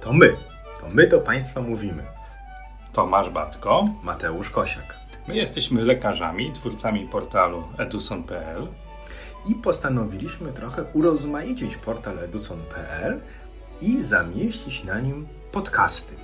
To my do Państwa mówimy. Tomasz Batko, Mateusz Kosiak. My jesteśmy lekarzami, twórcami portalu eduson.pl i postanowiliśmy trochę urozmaicić portal eduson.pl i zamieścić na nim podcasty.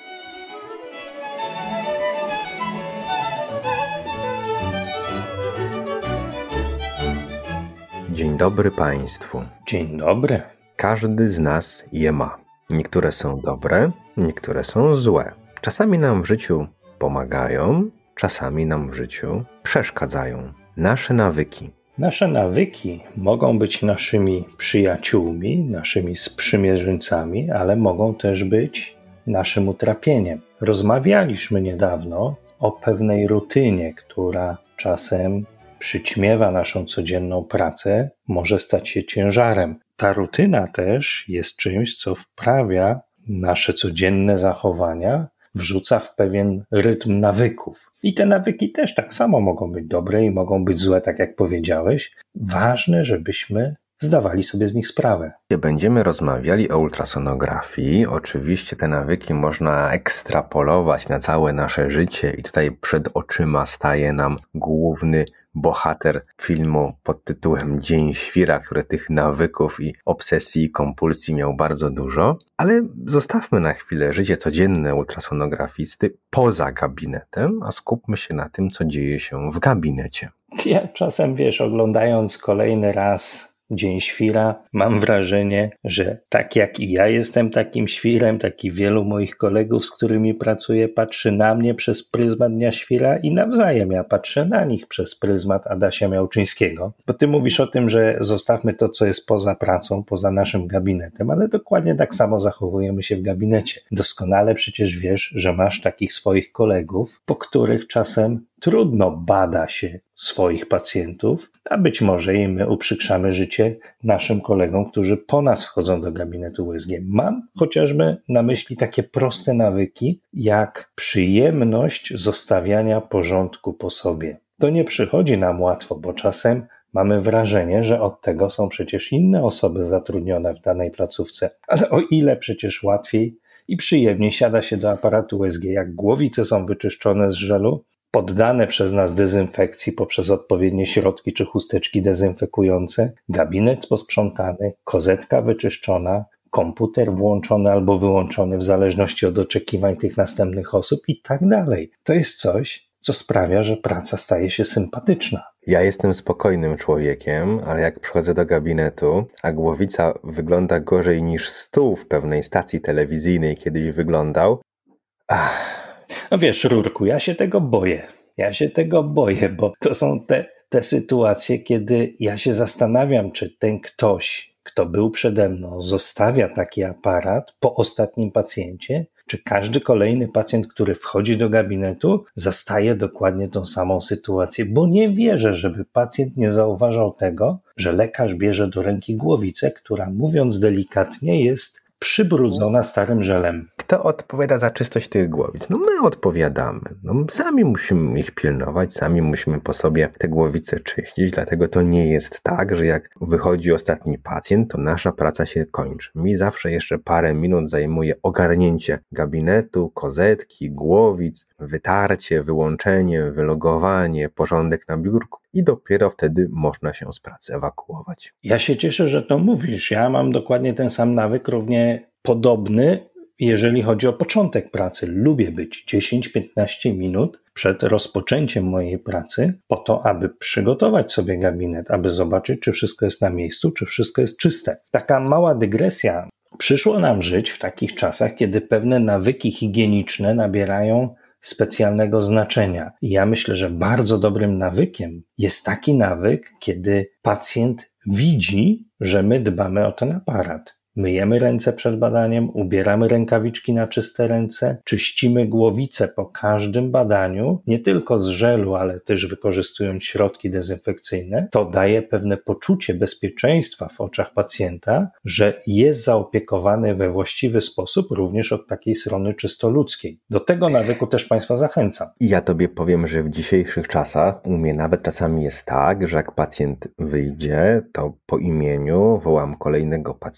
Dzień dobry Państwu. Dzień dobry. Każdy z nas je ma. Niektóre są dobre, niektóre są złe. Czasami nam w życiu pomagają, czasami nam w życiu przeszkadzają. Nasze nawyki. Nasze nawyki mogą być naszymi przyjaciółmi, naszymi sprzymierzeńcami, ale mogą też być naszym utrapieniem. Rozmawialiśmy niedawno o pewnej rutynie, która czasem przyćmiewa naszą codzienną pracę, może stać się ciężarem. Ta rutyna też jest czymś, co wprawia nasze codzienne zachowania, wrzuca w pewien rytm nawyków. I te nawyki też tak samo mogą być dobre i mogą być złe, tak jak powiedziałeś. Ważne, żebyśmy zdawali sobie z nich sprawę. Będziemy rozmawiali o ultrasonografii. Oczywiście te nawyki można ekstrapolować na całe nasze życie i tutaj przed oczyma staje nam główny bohater filmu pod tytułem Dzień Świra, który tych nawyków i obsesji i kompulsji miał bardzo dużo. Ale zostawmy na chwilę życie codzienne ultrasonografisty poza gabinetem, a skupmy się na tym, co dzieje się w gabinecie. Ja czasem, oglądając kolejny raz Dzień Świra, mam wrażenie, że tak jak i ja jestem takim świrem, tak i wielu moich kolegów, z którymi pracuję, patrzy na mnie przez pryzmat Dnia Świra i nawzajem ja patrzę na nich przez pryzmat Adasia Miałczyńskiego. Bo ty mówisz o tym, że zostawmy to, co jest poza pracą, poza naszym gabinetem, ale dokładnie tak samo zachowujemy się w gabinecie. Doskonale przecież wiesz, że masz takich swoich kolegów, po których czasem trudno bada się swoich pacjentów, a być może i my uprzykrzamy życie naszym kolegom, którzy po nas wchodzą do gabinetu USG. Mam chociażby na myśli takie proste nawyki, jak przyjemność zostawiania porządku po sobie. To nie przychodzi nam łatwo, bo czasem mamy wrażenie, że od tego są przecież inne osoby zatrudnione w danej placówce. Ale o ile przecież łatwiej i przyjemniej siada się do aparatu USG, jak głowice są wyczyszczone z żelu, poddane przez nas dezynfekcji poprzez odpowiednie środki czy chusteczki dezynfekujące, gabinet posprzątany, kozetka wyczyszczona, komputer włączony albo wyłączony w zależności od oczekiwań tych następnych osób i tak dalej. To jest coś, co sprawia, że praca staje się sympatyczna. Ja jestem spokojnym człowiekiem, ale jak przychodzę do gabinetu, a głowica wygląda gorzej niż stół w pewnej stacji telewizyjnej kiedyś wyglądał, No wiesz, Rurku, ja się tego boję, bo to są te sytuacje, kiedy ja się zastanawiam, czy ten ktoś, kto był przede mną, zostawia taki aparat po ostatnim pacjencie, czy każdy kolejny pacjent, który wchodzi do gabinetu, zastaje dokładnie tą samą sytuację, bo nie wierzę, żeby pacjent nie zauważał tego, że lekarz bierze do ręki głowicę, która, mówiąc delikatnie, jest przybrudzona starym żelem. Kto odpowiada za czystość tych głowic? No my odpowiadamy. Sami musimy ich pilnować, sami musimy po sobie te głowice czyścić, dlatego to nie jest tak, że jak wychodzi ostatni pacjent, to nasza praca się kończy. Mi zawsze jeszcze parę minut zajmuje ogarnięcie gabinetu, kozetki, głowic, wytarcie, wyłączenie, wylogowanie, porządek na biurku i dopiero wtedy można się z pracy ewakuować. Ja się cieszę, że to mówisz. Ja mam dokładnie ten sam nawyk, równie podobny, jeżeli chodzi o początek pracy. Lubię być 10-15 minut przed rozpoczęciem mojej pracy po to, aby przygotować sobie gabinet, aby zobaczyć, czy wszystko jest na miejscu, czy wszystko jest czyste. Taka mała dygresja. Przyszło nam żyć w takich czasach, kiedy pewne nawyki higieniczne nabierają specjalnego znaczenia. I ja myślę, że bardzo dobrym nawykiem jest taki nawyk, kiedy pacjent widzi, że my dbamy o ten aparat. Myjemy ręce przed badaniem, ubieramy rękawiczki na czyste ręce, czyścimy głowicę po każdym badaniu, nie tylko z żelu, ale też wykorzystując środki dezynfekcyjne. To daje pewne poczucie bezpieczeństwa w oczach pacjenta, że jest zaopiekowany we właściwy sposób również od takiej strony czysto ludzkiej. Do tego nawyku też Państwa zachęcam. I ja Tobie powiem, że w dzisiejszych czasach u mnie nawet czasami jest tak, że jak pacjent wyjdzie, to po imieniu wołam kolejnego pacjenta,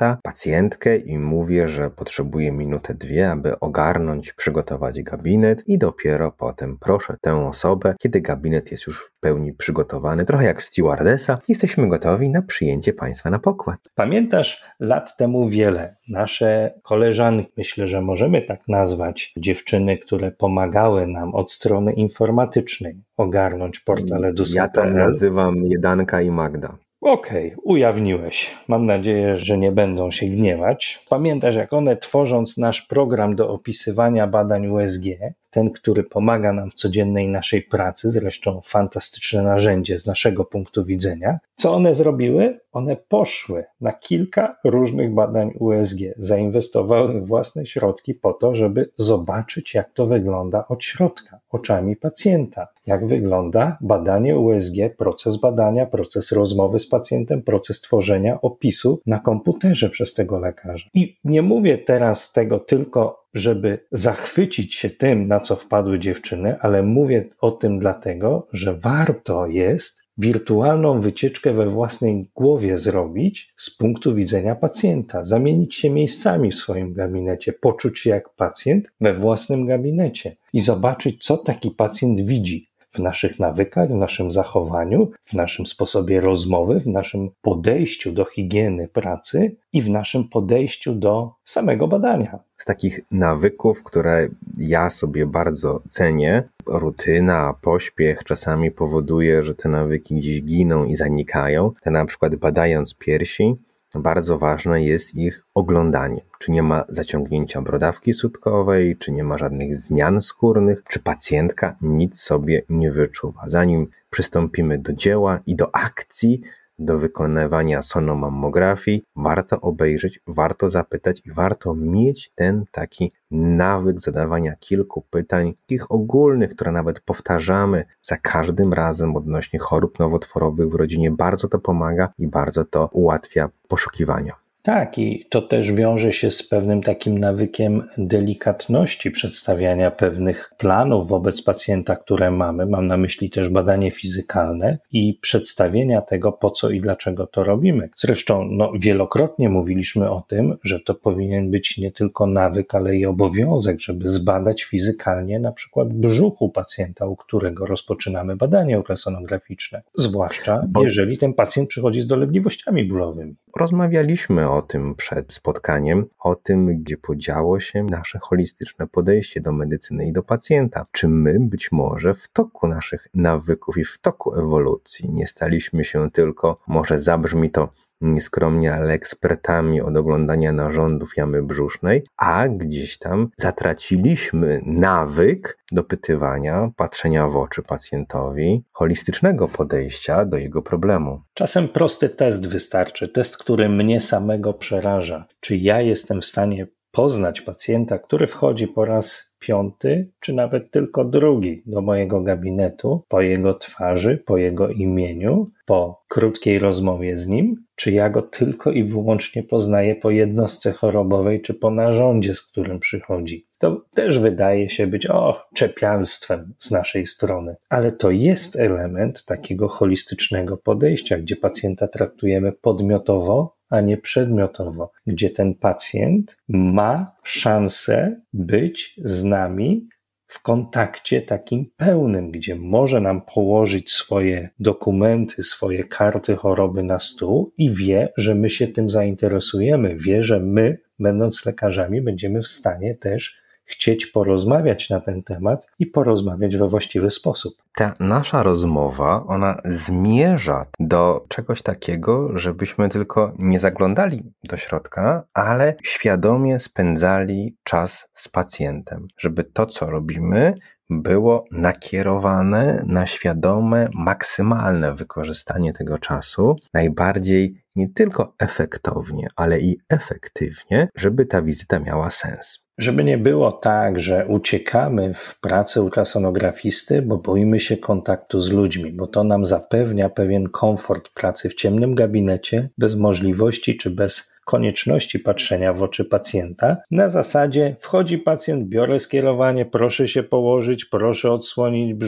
pacjentkę i mówię, że potrzebuję minutę, dwie, aby ogarnąć, przygotować gabinet i dopiero potem proszę tę osobę, kiedy gabinet jest już w pełni przygotowany, trochę jak stewardesa, jesteśmy gotowi na przyjęcie Państwa na pokład. Pamiętasz, lat temu wiele nasze koleżanki, myślę, że możemy tak nazwać, dziewczyny, które pomagały nam od strony informatycznej ogarnąć portal edus.pl. Ja tam nazywam Jedanka i Magda. Okej, ujawniłeś. Mam nadzieję, że nie będą się gniewać. Pamiętasz, jak one, tworząc nasz program do opisywania badań USG, ten, który pomaga nam w codziennej naszej pracy, zresztą fantastyczne narzędzie z naszego punktu widzenia, co one zrobiły? One poszły na kilka różnych badań USG, zainwestowały własne środki po to, żeby zobaczyć, jak to wygląda od środka, oczami pacjenta. Jak wygląda badanie USG, proces badania, proces rozmowy z pacjentem, proces tworzenia opisu na komputerze przez tego lekarza. I nie mówię teraz tego tylko, żeby zachwycić się tym, na co wpadły dziewczyny, ale mówię o tym dlatego, że warto jest wirtualną wycieczkę we własnej głowie zrobić z punktu widzenia pacjenta, zamienić się miejscami w swoim gabinecie, poczuć się jak pacjent we własnym gabinecie i zobaczyć, co taki pacjent widzi w naszych nawykach, w naszym zachowaniu, w naszym sposobie rozmowy, w naszym podejściu do higieny pracy i w naszym podejściu do samego badania. Z takich nawyków, które ja sobie bardzo cenię, rutyna, pośpiech czasami powoduje, że te nawyki gdzieś giną i zanikają. Te na przykład badając piersi, bardzo ważne jest ich oglądanie. Czy nie ma zaciągnięcia brodawki sutkowej, czy nie ma żadnych zmian skórnych, czy pacjentka nic sobie nie wyczuwa. Zanim przystąpimy do dzieła i do akcji, do wykonywania sonomammografii, warto obejrzeć, warto zapytać i warto mieć ten taki nawyk zadawania kilku pytań, takich ogólnych, które nawet powtarzamy za każdym razem odnośnie chorób nowotworowych w rodzinie. Bardzo to pomaga i bardzo to ułatwia poszukiwania. Tak, i to też wiąże się z pewnym takim nawykiem delikatności przedstawiania pewnych planów wobec pacjenta, które mamy. Mam na myśli też badanie fizykalne i przedstawienia tego, po co i dlaczego to robimy. Zresztą wielokrotnie mówiliśmy o tym, że to powinien być nie tylko nawyk, ale i obowiązek, żeby zbadać fizykalnie na przykład brzuch u pacjenta, u którego rozpoczynamy badanie ultrasonograficzne. Zwłaszcza jeżeli ten pacjent przychodzi z dolegliwościami bólowymi. Rozmawialiśmy o tym przed spotkaniem, o tym, gdzie podziało się nasze holistyczne podejście do medycyny i do pacjenta. Czy my być może w toku naszych nawyków i w toku ewolucji nie staliśmy się tylko, może zabrzmi to nieskromnie, ale ekspertami od oglądania narządów jamy brzusznej, a gdzieś tam zatraciliśmy nawyk dopytywania, patrzenia w oczy pacjentowi, holistycznego podejścia do jego problemu. Czasem prosty test wystarczy, test, który mnie samego przeraża. Czy ja jestem w stanie poznać pacjenta, który wchodzi po raz 5, czy nawet tylko 2 do mojego gabinetu, po jego twarzy, po jego imieniu, po krótkiej rozmowie z nim, czy ja go tylko i wyłącznie poznaję po jednostce chorobowej, czy po narządzie, z którym przychodzi. To też wydaje się być czepialstwem z naszej strony, ale to jest element takiego holistycznego podejścia, gdzie pacjenta traktujemy podmiotowo, a nie przedmiotowo, gdzie ten pacjent ma szansę być z nami w kontakcie takim pełnym, gdzie może nam położyć swoje dokumenty, swoje karty choroby na stół i wie, że my się tym zainteresujemy, wie, że my, będąc lekarzami, będziemy w stanie też chcieć porozmawiać na ten temat i porozmawiać we właściwy sposób. Ta nasza rozmowa, ona zmierza do czegoś takiego, żebyśmy tylko nie zaglądali do środka, ale świadomie spędzali czas z pacjentem. Żeby to, co robimy, było nakierowane na świadome, maksymalne wykorzystanie tego czasu, najbardziej nie tylko efektownie, ale i efektywnie, żeby ta wizyta miała sens. Żeby nie było tak, że uciekamy w pracy ultrasonografisty, bo boimy się kontaktu z ludźmi, bo to nam zapewnia pewien komfort pracy w ciemnym gabinecie, bez możliwości czy bez konieczności patrzenia w oczy pacjenta. Na zasadzie wchodzi pacjent, biorę skierowanie, proszę się położyć, proszę odsłonić brzuch,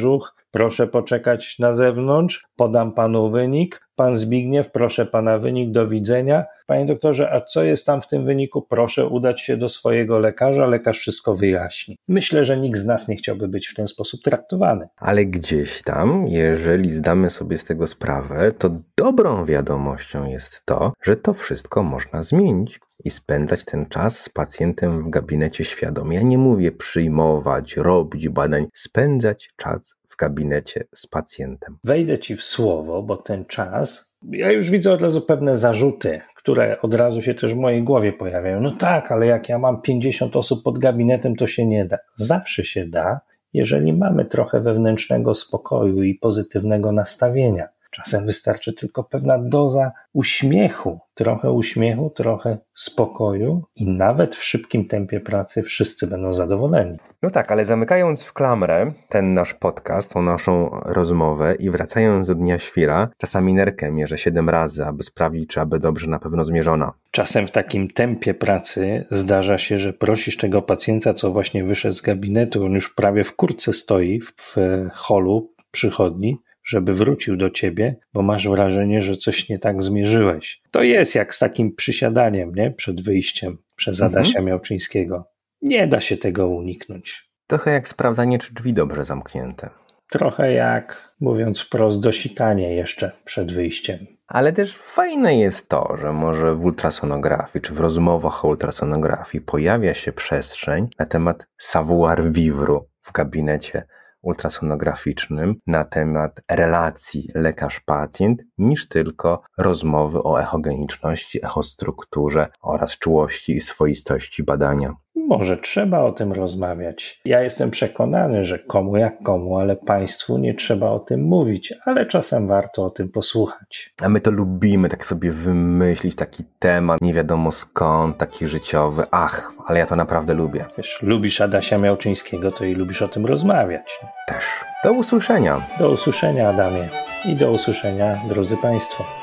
proszę poczekać na zewnątrz, podam panu wynik. Pan Zbigniew, proszę pana wynik, do widzenia. Panie doktorze, a co jest tam w tym wyniku? Proszę udać się do swojego lekarza, lekarz wszystko wyjaśni. Myślę, że nikt z nas nie chciałby być w ten sposób traktowany. Ale gdzieś tam, jeżeli zdamy sobie z tego sprawę, to dobrą wiadomością jest to, że to wszystko można zmienić i spędzać ten czas z pacjentem w gabinecie świadomie. Ja nie mówię przyjmować, robić badań, spędzać czas w gabinecie z pacjentem. Wejdę ci w słowo, bo ten czas, ja już widzę od razu pewne zarzuty, które od razu się też w mojej głowie pojawiają. No tak, ale jak ja mam 50 osób pod gabinetem, to się nie da. Zawsze się da, jeżeli mamy trochę wewnętrznego spokoju i pozytywnego nastawienia. Czasem wystarczy tylko pewna doza uśmiechu, trochę spokoju i nawet w szybkim tempie pracy wszyscy będą zadowoleni. No tak, ale zamykając w klamrę ten nasz podcast, tą naszą rozmowę i wracając do Dnia Świra, czasami nerkę mierzę 7 razy, aby sprawdzić, czy aby dobrze na pewno zmierzona. Czasem w takim tempie pracy zdarza się, że prosisz tego pacjenta, co właśnie wyszedł z gabinetu, on już prawie w kurtce stoi w holu przychodni, żeby wrócił do ciebie, bo masz wrażenie, że coś nie tak zmierzyłeś. To jest jak z takim przysiadaniem, nie? Przed wyjściem przez Adasia Miałczyńskiego. Nie da się tego uniknąć. Trochę jak sprawdzanie, czy drzwi dobrze zamknięte. Trochę jak, mówiąc wprost, dosikanie jeszcze przed wyjściem. Ale też fajne jest to, że może w ultrasonografii, czy w rozmowach o ultrasonografii pojawia się przestrzeń na temat savoir-vivre w gabinecie ultrasonograficznym, na temat relacji lekarz-pacjent, niż tylko rozmowy o echogeniczności, echostrukturze oraz czułości i swoistości badania. Może trzeba o tym rozmawiać. Ja jestem przekonany, że komu jak komu, ale państwu nie trzeba o tym mówić, ale czasem warto o tym posłuchać. A my to lubimy tak sobie wymyślić taki temat, nie wiadomo skąd, taki życiowy. Ach, ale ja to naprawdę lubię. Wiesz, lubisz Adasia Miałczyńskiego, to i lubisz o tym rozmawiać. Też. Do usłyszenia. Do usłyszenia, Adamie. I do usłyszenia, drodzy państwo.